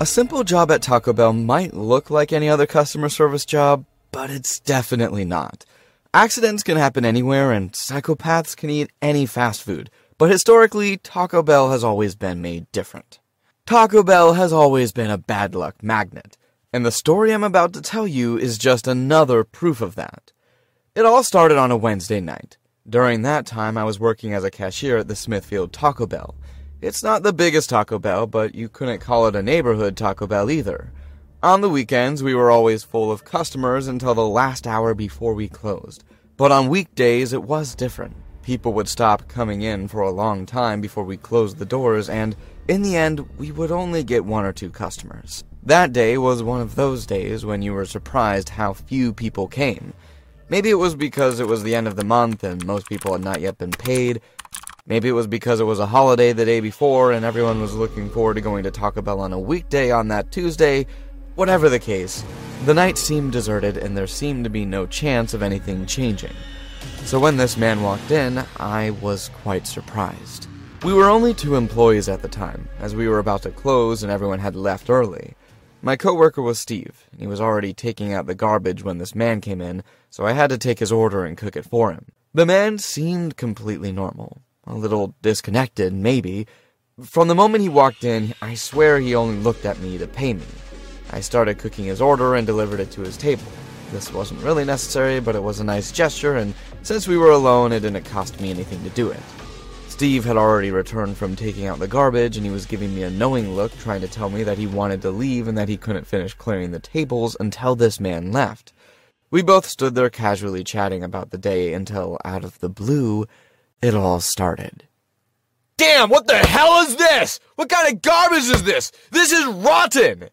A simple job at Taco Bell might look like any other customer service job, but it's definitely not. Accidents can happen anywhere, and psychopaths can eat any fast food, but historically, Taco Bell has always been made different. Taco Bell has always been a bad luck magnet, and the story I'm about to tell you is just another proof of that. It all started on a Wednesday night. During that time, I was working as a cashier at the Smithfield Taco Bell. It's not the biggest Taco Bell, but you couldn't call it a neighborhood Taco Bell either. On the weekends, we were always full of customers until the last hour before we closed. But on weekdays, it was different. People would stop coming in for a long time before we closed the doors, and in the end, we would only get 1 or 2 customers. That day was one of those days when you were surprised how few people came. Maybe it was because it was the end of the month and most people had not yet been paid. Maybe it was because it was a holiday the day before and everyone was looking forward to going to Taco Bell on a weekday on that Tuesday. Whatever the case, the night seemed deserted and there seemed to be no chance of anything changing. So when this man walked in, I was quite surprised. We were only 2 employees at the time, as we were about to close and everyone had left early. My coworker was Steve, and he was already taking out the garbage when this man came in, so I had to take his order and cook it for him. The man seemed completely normal. A little disconnected, maybe. From the moment he walked in, I swear he only looked at me to pay me. I started cooking his order and delivered it to his table. This wasn't really necessary, but it was a nice gesture, and since we were alone, it didn't cost me anything to do it. Steve had already returned from taking out the garbage, and he was giving me a knowing look, trying to tell me that he wanted to leave and that he couldn't finish clearing the tables until this man left. We both stood there casually chatting about the day until, out of the blue, it all started. Damn, what the hell is this? What kind of garbage is this? This is rotten!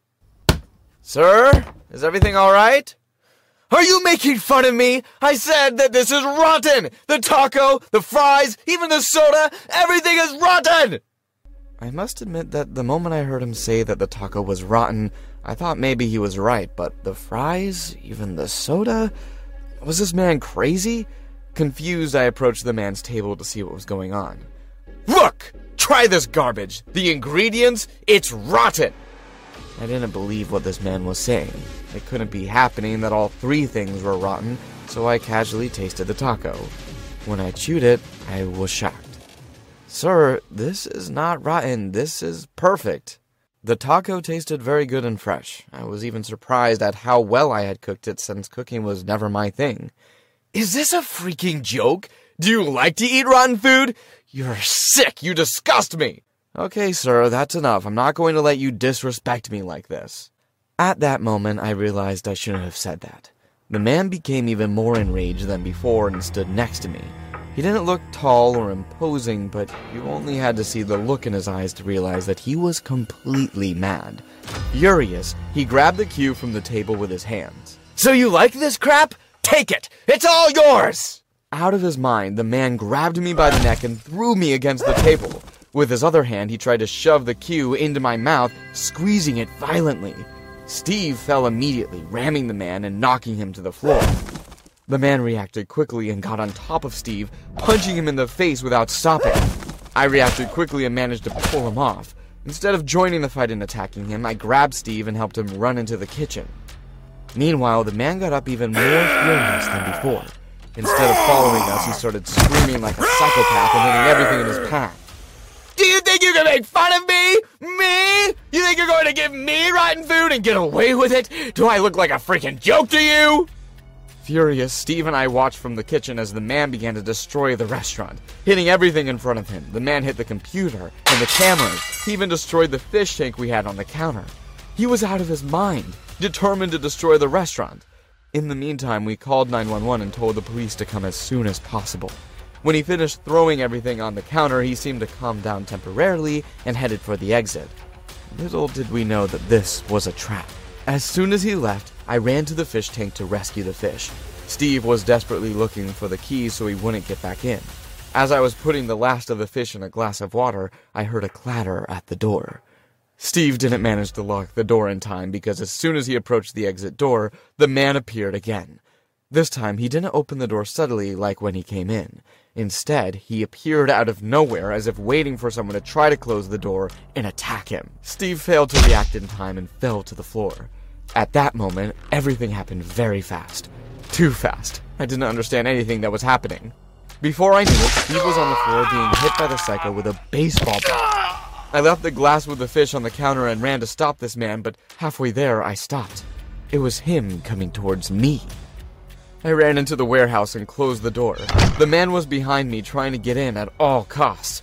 Sir, is everything alright? Are you making fun of me? I said that this is rotten! The taco, the fries, even the soda, everything is rotten! I must admit that the moment I heard him say that the taco was rotten, I thought maybe he was right, but the fries, even the soda? Was this man crazy? Confused, I approached the man's table to see what was going on. Look! Try this garbage! The ingredients, it's rotten! I didn't believe what this man was saying. It couldn't be happening that all 3 things were rotten, so I casually tasted the taco. When I chewed it, I was shocked. Sir, this is not rotten, this is perfect. The taco tasted very good and fresh. I was even surprised at how well I had cooked it since cooking was never my thing. Is this a freaking joke? Do you like to eat rotten food? You're sick, you disgust me! Okay, sir, that's enough. I'm not going to let you disrespect me like this. At that moment, I realized I shouldn't have said that. The man became even more enraged than before and stood next to me. He didn't look tall or imposing, but you only had to see the look in his eyes to realize that he was completely mad. Furious, he grabbed the cue from the table with his hands. So you like this crap? Take it! It's all yours! Out of his mind, the man grabbed me by the neck and threw me against the table. With his other hand, he tried to shove the cue into my mouth, squeezing it violently. Steve fell immediately, ramming the man and knocking him to the floor. The man reacted quickly and got on top of Steve, punching him in the face without stopping. I reacted quickly and managed to pull him off. Instead of joining the fight and attacking him, I grabbed Steve and helped him run into the kitchen. Meanwhile, the man got up even more furious than before. Instead of following us, he started screaming like a psychopath and hitting everything in his path. Do you think you can make fun of me? Me? You think you're going to give me rotten food and get away with it? Do I look like a freaking joke to you? Furious, Steve and I watched from the kitchen as the man began to destroy the restaurant, hitting everything in front of him. The man hit the computer and the cameras. He even destroyed the fish tank we had on the counter. He was out of his mind, determined to destroy the restaurant. In the meantime, we called 911 and told the police to come as soon as possible. When he finished throwing everything on the counter, he seemed to calm down temporarily and headed for the exit. Little did we know that this was a trap. As soon as he left, I ran to the fish tank to rescue the fish. Steve was desperately looking for the key so he wouldn't get back in. As I was putting the last of the fish in a glass of water, I heard a clatter at the door. Steve didn't manage to lock the door in time because as soon as he approached the exit door, the man appeared again. This time, he didn't open the door subtly like when he came in. Instead, he appeared out of nowhere as if waiting for someone to try to close the door and attack him. Steve failed to react in time and fell to the floor. At that moment, everything happened very fast. Too fast. I didn't understand anything that was happening. Before I knew it, Steve was on the floor being hit by the psycho with a baseball bat. I left the glass with the fish on the counter and ran to stop this man, but halfway there, I stopped. It was him coming towards me. I ran into the warehouse and closed the door. The man was behind me, trying to get in at all costs.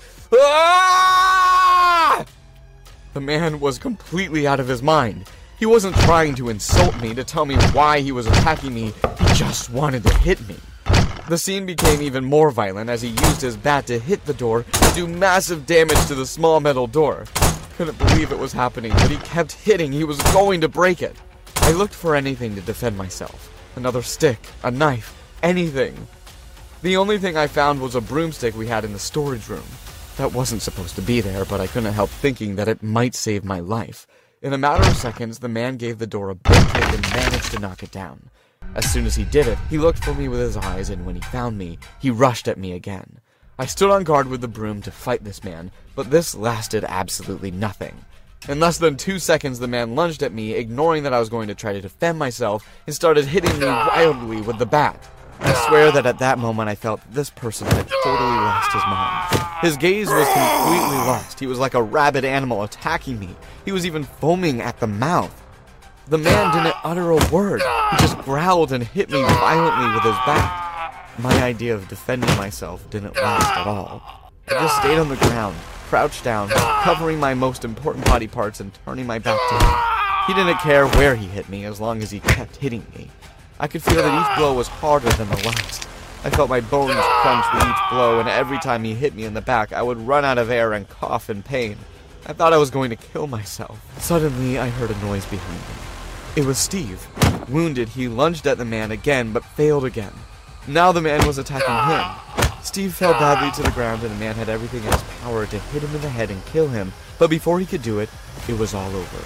Ah! The man was completely out of his mind. He wasn't trying to insult me, to tell me why he was attacking me. He just wanted to hit me. The scene became even more violent as he used his bat to hit the door and do massive damage to the small metal door. Couldn't believe it was happening, but he kept hitting. He was going to break it. I looked for anything to defend myself. Another stick, a knife, anything. The only thing I found was a broomstick we had in the storage room. That wasn't supposed to be there, but I couldn't help thinking that it might save my life. In a matter of seconds, the man gave the door a big kick and managed to knock it down. As soon as he did it, he looked for me with his eyes, and when he found me, he rushed at me again. I stood on guard with the broom to fight this man, but this lasted absolutely nothing. In less than 2 seconds, the man lunged at me, ignoring that I was going to try to defend myself, and started hitting me wildly with the bat. I swear that at that moment I felt this person had totally lost his mind. His gaze was completely lost. He was like a rabid animal attacking me. He was even foaming at the mouth. The man didn't utter a word. He just growled and hit me violently with his bat. My idea of defending myself didn't last at all. I just stayed on the ground, crouched down, covering my most important body parts and turning my back to him. He didn't care where he hit me as long as he kept hitting me. I could feel that each blow was harder than the last. I felt my bones crunch with each blow, and every time he hit me in the back, I would run out of air and cough in pain. I thought I was going to kill myself. Suddenly, I heard a noise behind me. It was Steve. Wounded, he lunged at the man again, but failed again. Now the man was attacking him. Steve fell badly to the ground, and the man had everything in his power to hit him in the head and kill him, but before he could do it, it was all over.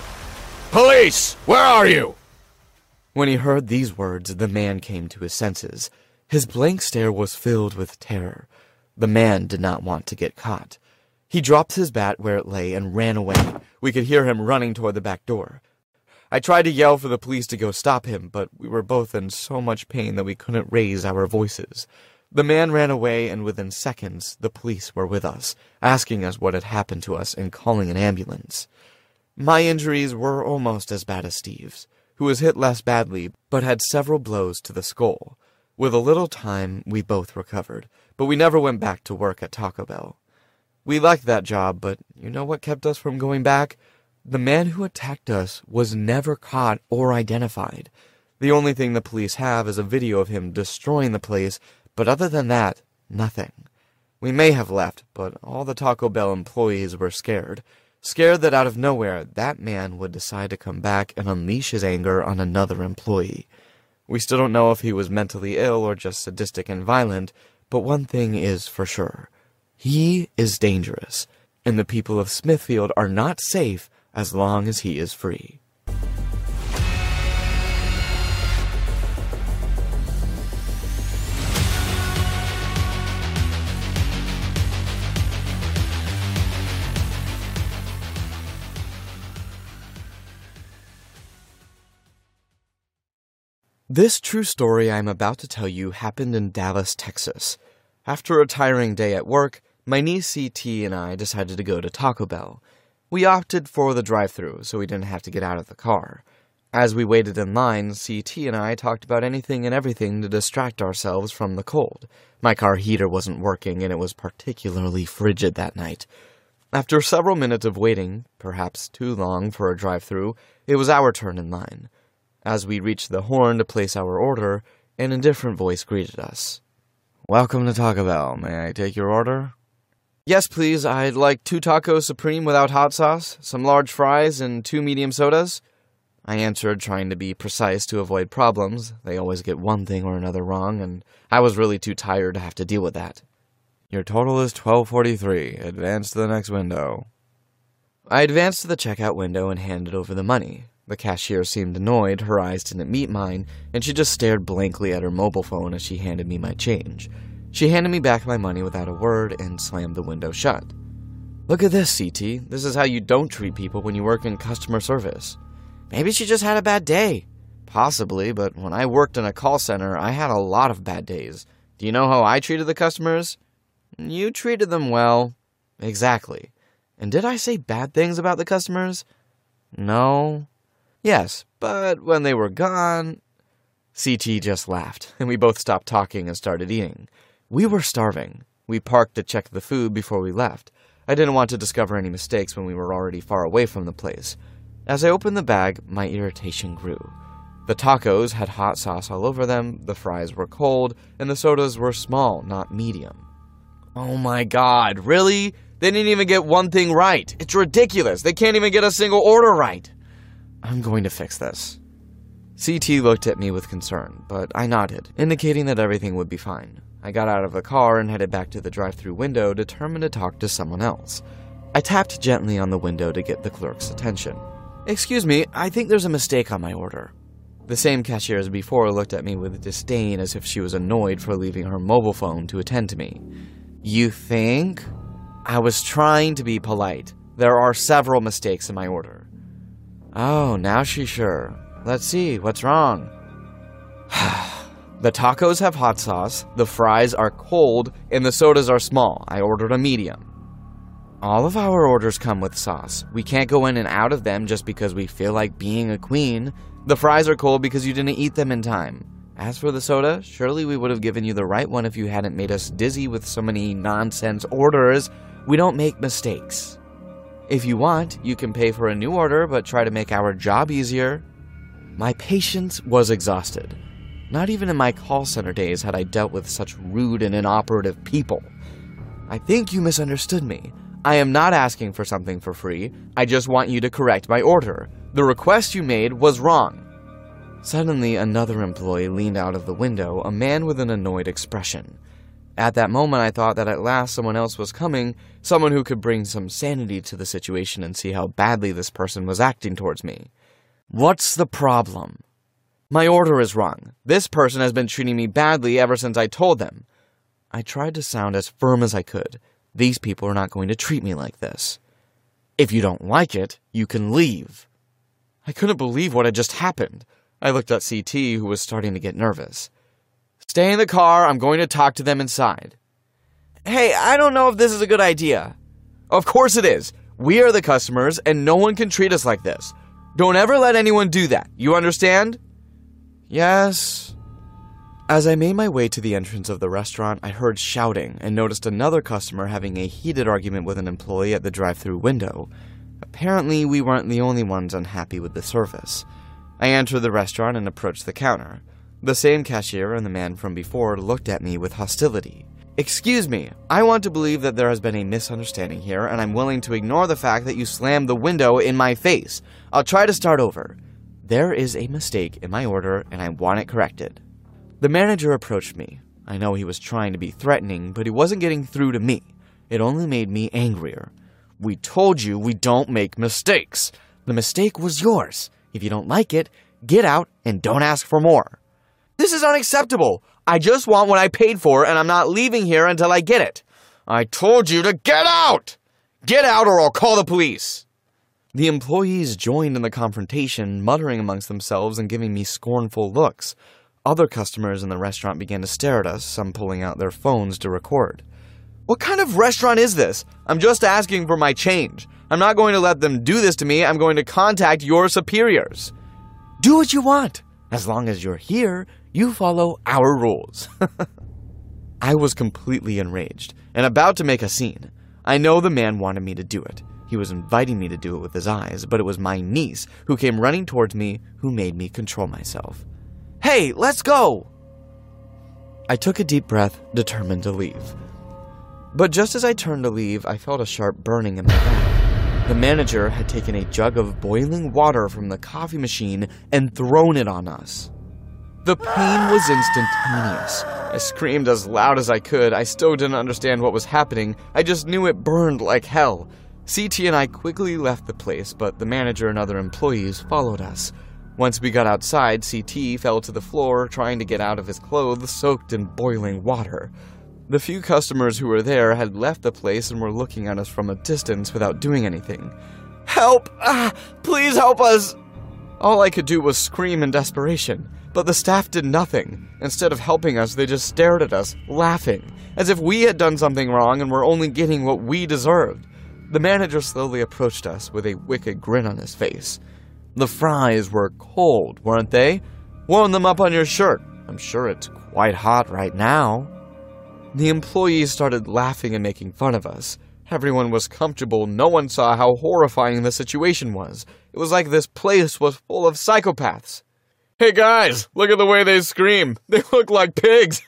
Police! Where are you? When he heard these words, the man came to his senses. His blank stare was filled with terror. The man did not want to get caught. He dropped his bat where it lay and ran away. We could hear him running toward the back door. I tried to yell for the police to go stop him, but we were both in so much pain that we couldn't raise our voices. The man ran away, and within seconds, the police were with us, asking us what had happened to us and calling an ambulance. My injuries were almost as bad as Steve's, who was hit less badly, but had several blows to the skull. With a little time, we both recovered, but we never went back to work at Taco Bell. We liked that job, but you know what kept us from going back? The man who attacked us was never caught or identified. The only thing the police have is a video of him destroying the place, but other than that, nothing. We may have left, but all the Taco Bell employees were scared. Scared that out of nowhere, that man would decide to come back and unleash his anger on another employee. We still don't know if he was mentally ill or just sadistic and violent, but one thing is for sure. He is dangerous, and the people of Smithfield are not safe as long as he is free. This true story I am about to tell you happened in Dallas, Texas. After a tiring day at work, my niece CT and I decided to go to Taco Bell. We opted for the drive-thru so we didn't have to get out of the car. As we waited in line, CT and I talked about anything and everything to distract ourselves from the cold. My car heater wasn't working and it was particularly frigid that night. After several minutes of waiting, perhaps too long for a drive-thru, it was our turn in line. As we reached the horn to place our order, an indifferent voice greeted us. "Welcome to Taco Bell. May I take your order?" "Yes, please. I'd like 2 tacos supreme without hot sauce, some large fries, and 2 medium sodas," I answered, trying to be precise to avoid problems. They always get one thing or another wrong, and I was really too tired to have to deal with that. "Your total is $12.43. Advance to the next window." I advanced to the checkout window and handed over the money. The cashier seemed annoyed, her eyes didn't meet mine, and she just stared blankly at her mobile phone as she handed me my change. She handed me back my money without a word and slammed the window shut. Look at this, CT. This is how you don't treat people when you work in customer service. Maybe she just had a bad day. Possibly, but when I worked in a call center, I had a lot of bad days. Do you know how I treated the customers? You treated them well. Exactly. And did I say bad things about the customers? No. Yes, but when they were gone... CT just laughed, and we both stopped talking and started eating. We were starving. We parked to check the food before we left. I didn't want to discover any mistakes when we were already far away from the place. As I opened the bag, my irritation grew. The tacos had hot sauce all over them, the fries were cold, and the sodas were small, not medium. Oh my god, really? They didn't even get one thing right. It's ridiculous. They can't even get a single order right. I'm going to fix this. CT looked at me with concern, but I nodded, indicating that everything would be fine. I got out of the car and headed back to the drive-thru window, determined to talk to someone else. I tapped gently on the window to get the clerk's attention. Excuse me, I think there's a mistake on my order. The same cashier as before looked at me with disdain as if she was annoyed for leaving her mobile phone to attend to me. You think? I was trying to be polite. There are several mistakes in my order. Oh, now she's sure. Let's see, what's wrong? The tacos have hot sauce, the fries are cold, and the sodas are small. I ordered a medium. All of our orders come with sauce. We can't go in and out of them just because we feel like being a queen. The fries are cold because you didn't eat them in time. As for the soda, surely we would have given you the right one if you hadn't made us dizzy with so many nonsense orders. We don't make mistakes. If you want, you can pay for a new order, but try to make our job easier. My patience was exhausted. Not even in my call center days had I dealt with such rude and inoperative people. I think you misunderstood me. I am not asking for something for free. I just want you to correct my order. The request you made was wrong. Suddenly, another employee leaned out of the window, a man with an annoyed expression. At that moment, I thought that at last someone else was coming, someone who could bring some sanity to the situation and see how badly this person was acting towards me. What's the problem? My order is wrong. This person has been treating me badly ever since I told them. I tried to sound as firm as I could. These people are not going to treat me like this. If you don't like it, you can leave. I couldn't believe what had just happened. I looked at CT, who was starting to get nervous. Stay in the car, I'm going to talk to them inside. Hey, I don't know if this is a good idea. Of course it is. We are the customers, and no one can treat us like this. Don't ever let anyone do that. You understand? Yes. As I made my way to the entrance of the restaurant, I heard shouting and noticed another customer having a heated argument with an employee at the drive-thru window. Apparently, we weren't the only ones unhappy with the service. I entered the restaurant and approached the counter. The same cashier and the man from before looked at me with hostility. Excuse me, I want to believe that there has been a misunderstanding here, and I'm willing to ignore the fact that you slammed the window in my face. I'll try to start over. There is a mistake in my order, and I want it corrected. The manager approached me. I know he was trying to be threatening, but he wasn't getting through to me. It only made me angrier. We told you we don't make mistakes. The mistake was yours. If you don't like it, get out and don't ask for more. This is unacceptable. I just want what I paid for, and I'm not leaving here until I get it. I told you to get out! Get out or I'll call the police! The employees joined in the confrontation, muttering amongst themselves and giving me scornful looks. Other customers in the restaurant began to stare at us, some pulling out their phones to record. What kind of restaurant is this? I'm just asking for my change. I'm not going to let them do this to me. I'm going to contact your superiors. Do what you want. As long as you're here, you follow our rules. I was completely enraged and about to make a scene. I know the man wanted me to do it. He was inviting me to do it with his eyes, but it was my niece who came running towards me who made me control myself. Hey, let's go! I took a deep breath, determined to leave. But just as I turned to leave, I felt a sharp burning in my back. The manager had taken a jug of boiling water from the coffee machine and thrown it on us. The pain was instantaneous. I screamed as loud as I could. I still didn't understand what was happening. I just knew it burned like hell. CT and I quickly left the place, but the manager and other employees followed us. Once we got outside, CT fell to the floor trying to get out of his clothes soaked in boiling water. The few customers who were there had left the place and were looking at us from a distance without doing anything. "Help! Please help us!" All I could do was scream in desperation, but the staff did nothing. Instead of helping us, they just stared at us, laughing, as if we had done something wrong and were only getting what we deserved. The manager slowly approached us with a wicked grin on his face. "The fries were cold, weren't they? Warm them up on your shirt. I'm sure it's quite hot right now." The employees started laughing and making fun of us. Everyone was comfortable. No one saw how horrifying the situation was. It was like this place was full of psychopaths. "Hey guys, look at the way they scream. They look like pigs."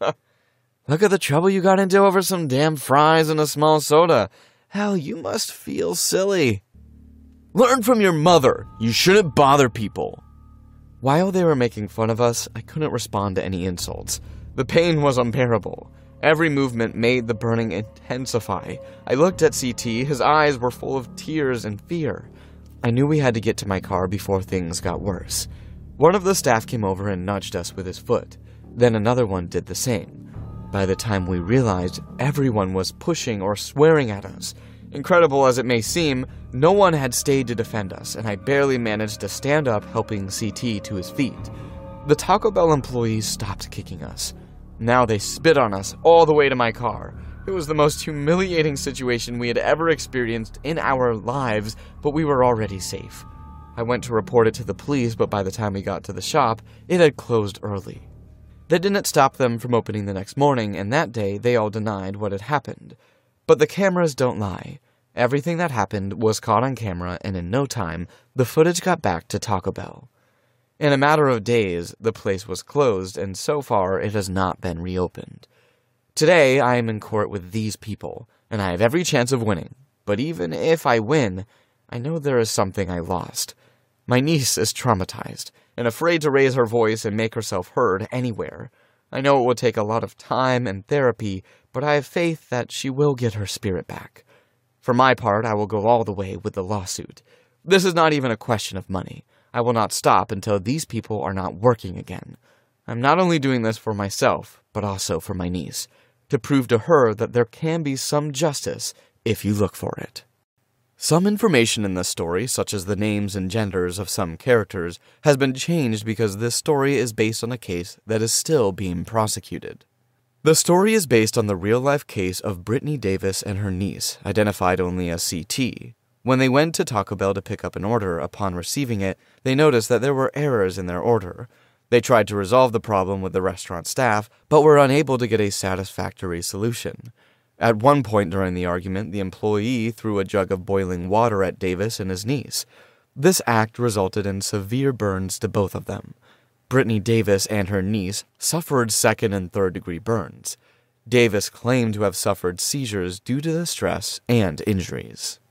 "Look at the trouble you got into over some damn fries and a small soda. Hell, you must feel silly." "Learn from your mother. You shouldn't bother people." While they were making fun of us, I couldn't respond to any insults. The pain was unbearable. Every movement made the burning intensify. I looked at CT. His eyes were full of tears and fear. I knew we had to get to my car before things got worse. One of the staff came over and nudged us with his foot. Then another one did the same. By the time we realized, everyone was pushing or swearing at us. Incredible as it may seem, no one had stayed to defend us, and I barely managed to stand up helping CT to his feet. The Taco Bell employees stopped kicking us. Now they spit on us all the way to my car. It was the most humiliating situation we had ever experienced in our lives, but we were already safe. I went to report it to the police, but by the time we got to the shop, it had closed early. That didn't stop them from opening the next morning, and that day they all denied what had happened. But the cameras don't lie. Everything that happened was caught on camera, and in no time, the footage got back to Taco Bell. In a matter of days, the place was closed, and so far it has not been reopened. Today, I am in court with these people, and I have every chance of winning. But even if I win, I know there is something I lost. My niece is traumatized, and afraid to raise her voice and make herself heard anywhere. I know it will take a lot of time and therapy, but I have faith that she will get her spirit back. For my part, I will go all the way with the lawsuit. This is not even a question of money. I will not stop until these people are not working again. I'm not only doing this for myself, but also for my niece, to prove to her that there can be some justice if you look for it. Some information in this story, such as the names and genders of some characters, has been changed because this story is based on a case that is still being prosecuted. The story is based on the real-life case of Brittany Davis and her niece, identified only as CT. When they went to Taco Bell to pick up an order, upon receiving it, they noticed that there were errors in their order. They tried to resolve the problem with the restaurant staff, but were unable to get a satisfactory solution. At one point during the argument, the employee threw a jug of boiling water at Davis and his niece. This act resulted in severe burns to both of them. Brittany Davis and her niece suffered second and third-degree burns. Davis claimed to have suffered seizures due to the stress and injuries.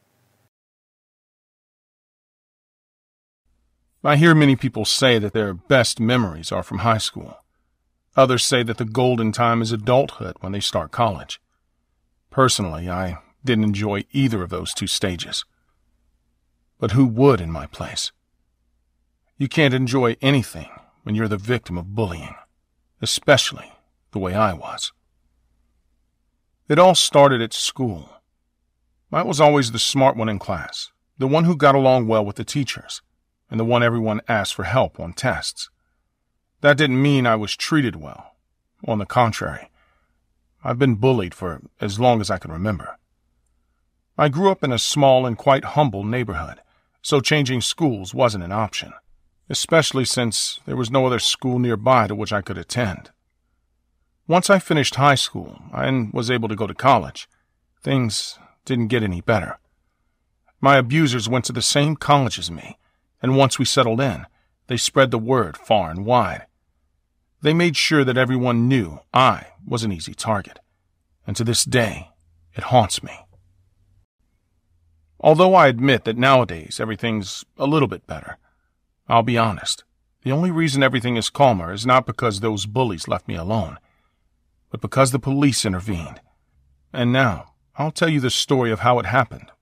I hear many people say that their best memories are from high school. Others say that the golden time is adulthood when they start college. Personally, I didn't enjoy either of those two stages. But who would in my place? You can't enjoy anything when you're the victim of bullying, especially the way I was. It all started at school. I was always the smart one in class, the one who got along well with the teachers, and the one everyone asked for help on tests. That didn't mean I was treated well. On the contrary, I've been bullied for as long as I can remember. I grew up in a small and quite humble neighborhood, so changing schools wasn't an option, especially since there was no other school nearby to which I could attend. Once I finished high school and was able to go to college, things didn't get any better. My abusers went to the same college as me, and once we settled in, they spread the word far and wide. They made sure that everyone knew I was an easy target, and to this day, it haunts me. Although I admit that nowadays everything's a little bit better, I'll be honest, the only reason everything is calmer is not because those bullies left me alone, but because the police intervened. And now, I'll tell you the story of how it happened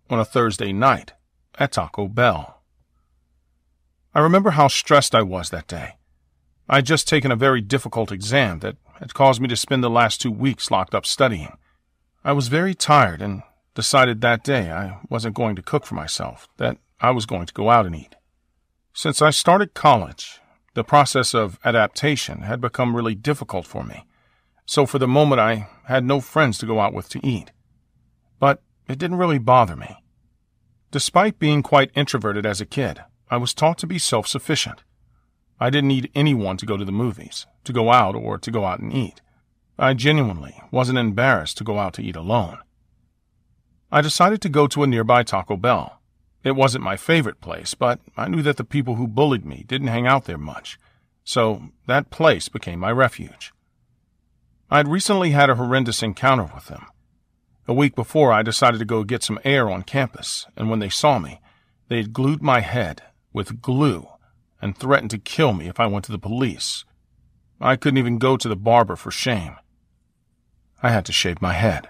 on a Thursday night at Taco Bell. I remember how stressed I was that day. I had just taken a very difficult exam that had caused me to spend the last 2 weeks locked up studying. I was very tired and decided that day I wasn't going to cook for myself, that I was going to go out and eat. Since I started college, the process of adaptation had become really difficult for me, so for the moment I had no friends to go out with to eat. But it didn't really bother me. Despite being quite introverted as a kid, I was taught to be self-sufficient. I didn't need anyone to go to the movies, to go out, or to go out and eat. I genuinely wasn't embarrassed to go out to eat alone. I decided to go to a nearby Taco Bell. It wasn't my favorite place, but I knew that the people who bullied me didn't hang out there much, so that place became my refuge. I had recently had a horrendous encounter with them. A week before, I decided to go get some air on campus, and when they saw me, they had glued my head with glue and threatened to kill me if I went to the police. I couldn't even go to the barber for shame. I had to shave my head.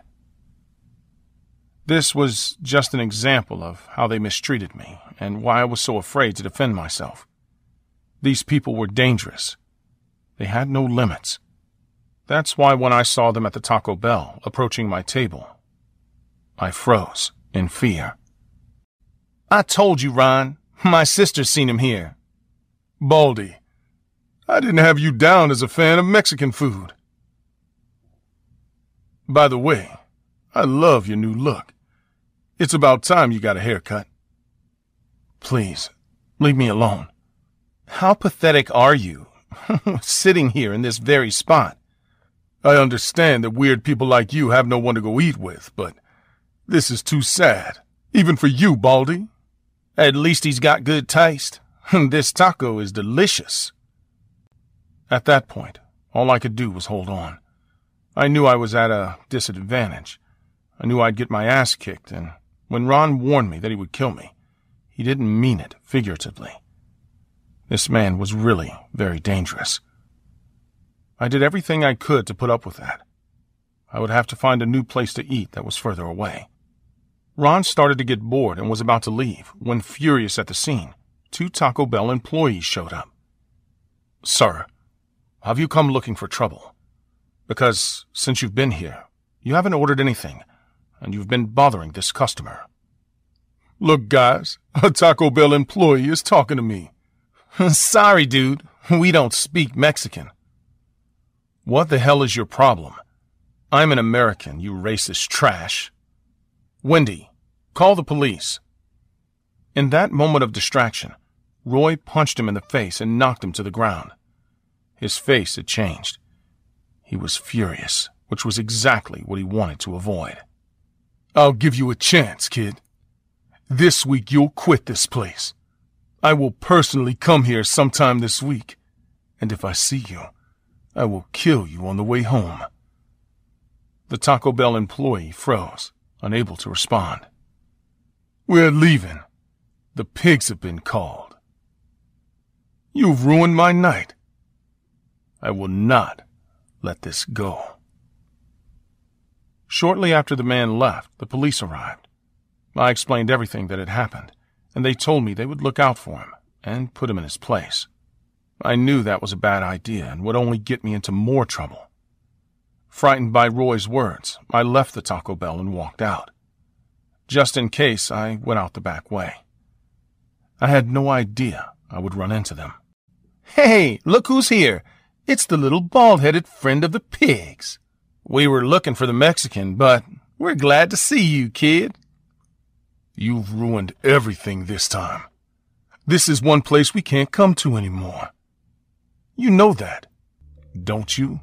This was just an example of how they mistreated me and why I was so afraid to defend myself. These people were dangerous. They had no limits. That's why when I saw them at the Taco Bell approaching my table, I froze in fear. I told you, Ron. My sister's seen him here. Baldy, I didn't have you down as a fan of Mexican food. By the way, I love your new look. It's about time you got a haircut. Please, leave me alone. How pathetic are you, sitting here in this very spot? I understand that weird people like you have no one to go eat with, but this is too sad, even for you, Baldy. At least he's got good taste. This taco is delicious. At that point, all I could do was hold on. I knew I was at a disadvantage. I knew I'd get my ass kicked, and when Ron warned me that he would kill me, he didn't mean it figuratively. This man was really very dangerous. I did everything I could to put up with that. I would have to find a new place to eat that was further away. Ron started to get bored and was about to leave when, furious at the scene, 2 Taco Bell employees showed up. Sir, have you come looking for trouble? Because since you've been here, you haven't ordered anything, and you've been bothering this customer. Look, guys, a Taco Bell employee is talking to me. Sorry, dude, we don't speak Mexican. What the hell is your problem? I'm an American, you racist trash. Wendy, call the police. In that moment of distraction, Roy punched him in the face and knocked him to the ground. His face had changed. He was furious, which was exactly what he wanted to avoid. I'll give you a chance, kid. This week you'll quit this place. I will personally come here sometime this week, and if I see you, I will kill you on the way home. The Taco Bell employee froze, unable to respond. We're leaving. The pigs have been called. You've ruined my night. I will not let this go. Shortly after the man left, the police arrived. I explained everything that had happened, and they told me they would look out for him and put him in his place. I knew that was a bad idea and would only get me into more trouble. Frightened by Roy's words, I left the Taco Bell and walked out. Just in case, I went out the back way. I had no idea I would run into them. Hey, look who's here. It's the little bald-headed friend of the pigs. We were looking for the Mexican, but we're glad to see you, kid. You've ruined everything this time. This is one place we can't come to anymore. You know that, don't you?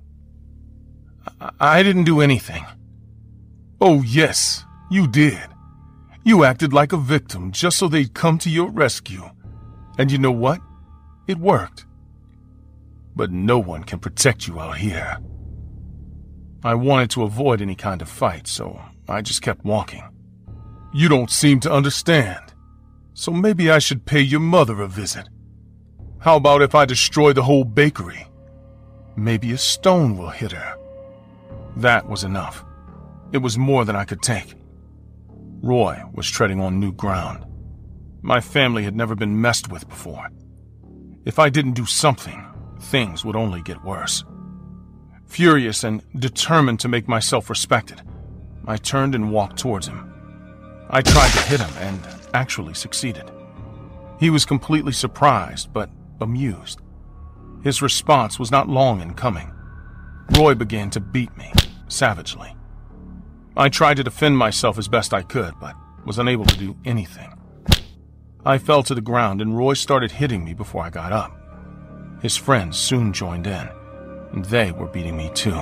I didn't do anything. Oh, yes, you did. You acted like a victim just so they'd come to your rescue. And you know what? It worked. But no one can protect you out here. I wanted to avoid any kind of fight, so I just kept walking. You don't seem to understand. So maybe I should pay your mother a visit. How about if I destroy the whole bakery? Maybe a stone will hit her. That was enough. It was more than I could take. Roy was treading on new ground. My family had never been messed with before. If I didn't do something, things would only get worse. Furious and determined to make myself respected, I turned and walked towards him. I tried to hit him and actually succeeded. He was completely surprised, but amused. His response was not long in coming. Roy began to beat me, savagely. I tried to defend myself as best I could, but was unable to do anything. I fell to the ground and Roy started hitting me before I got up. His friends soon joined in, and they were beating me too.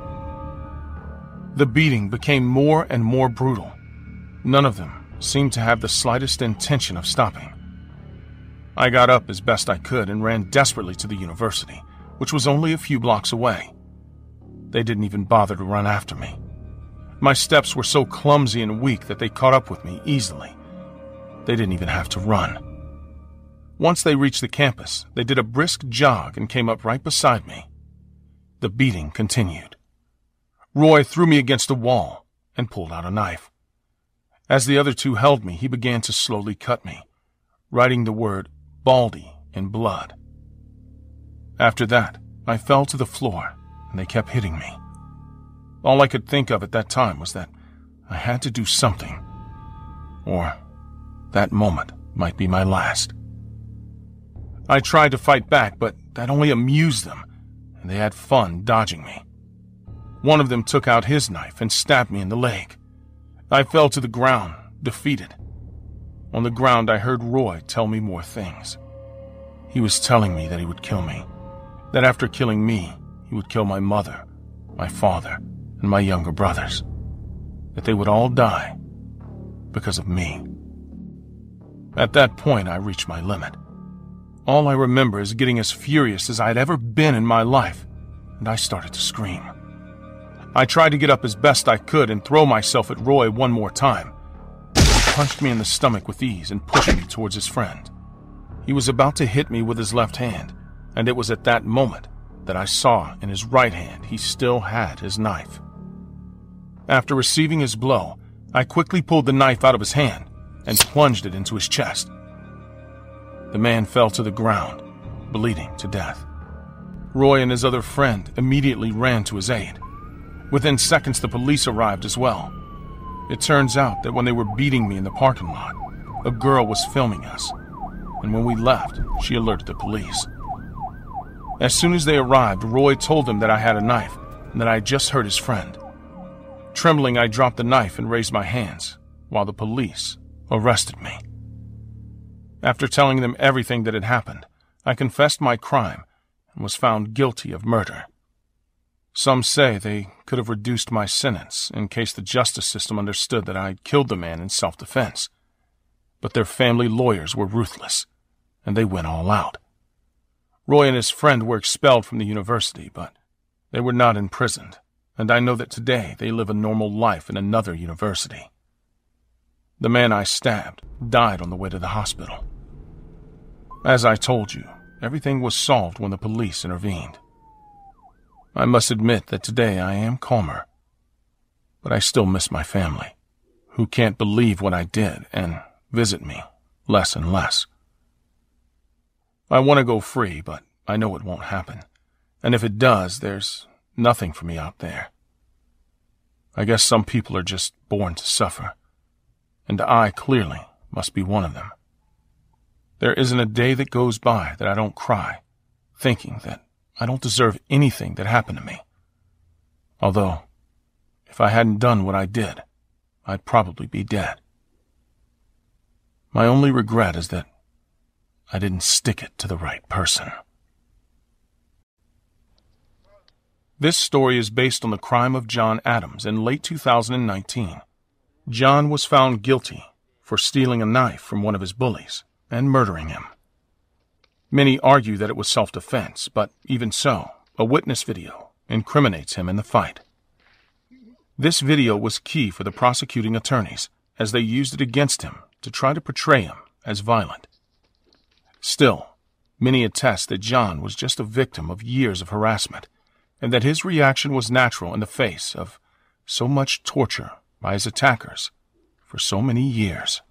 The beating became more and more brutal. None of them seemed to have the slightest intention of stopping. I got up as best I could and ran desperately to the university, which was only a few blocks away. They didn't even bother to run after me. My steps were so clumsy and weak that they caught up with me easily. They didn't even have to run. Once they reached the campus, they did a brisk jog and came up right beside me. The beating continued. Roy threw me against a wall and pulled out a knife. As the other two held me, he began to slowly cut me, writing the word Baldy in blood. After that, I fell to the floor, and they kept hitting me. All I could think of at that time was that I had to do something, or that moment might be my last. I tried to fight back, but that only amused them, and they had fun dodging me. One of them took out his knife and stabbed me in the leg. I fell to the ground, defeated. On the ground, I heard Roy tell me more things. He was telling me that he would kill me, that after killing me, he would kill my mother, my father, and my younger brothers, that they would all die because of me. At that point, I reached my limit. All I remember is getting as furious as I had ever been in my life, and I started to scream. I tried to get up as best I could and throw myself at Roy one more time. He punched me in the stomach with ease and pushed me towards his friend. He was about to hit me with his left hand, and it was at that moment that I saw in his right hand he still had his knife. After receiving his blow, I quickly pulled the knife out of his hand and plunged it into his chest. The man fell to the ground, bleeding to death. Roy and his other friend immediately ran to his aid. Within seconds, the police arrived as well. It turns out that when they were beating me in the parking lot, a girl was filming us, and when we left, she alerted the police. As soon as they arrived, Roy told them that I had a knife and that I had just hurt his friend. Trembling, I dropped the knife and raised my hands, while the police arrested me. After telling them everything that had happened, I confessed my crime and was found guilty of murder. Some say they could have reduced my sentence in case the justice system understood that I had killed the man in self-defense. But their family lawyers were ruthless, and they went all out. Roy and his friend were expelled from the university, but they were not imprisoned, and I know that today they live a normal life in another university. The man I stabbed died on the way to the hospital. As I told you, everything was solved when the police intervened. I must admit that today I am calmer, but I still miss my family, who can't believe what I did and visit me less and less. I want to go free, but I know it won't happen, and if it does, there's nothing for me out there. I guess some people are just born to suffer, and I clearly must be one of them. There isn't a day that goes by that I don't cry, thinking that I don't deserve anything that happened to me. Although, if I hadn't done what I did, I'd probably be dead. My only regret is that I didn't stick it to the right person. This story is based on the crime of John Adams in late 2019. John was found guilty for stealing a knife from one of his bullies and murdering him. Many argue that it was self-defense, but even so, a witness video incriminates him in the fight. This video was key for the prosecuting attorneys, as they used it against him to try to portray him as violent. Still, many attest that John was just a victim of years of harassment, and that his reaction was natural in the face of so much torture by his attackers for so many years.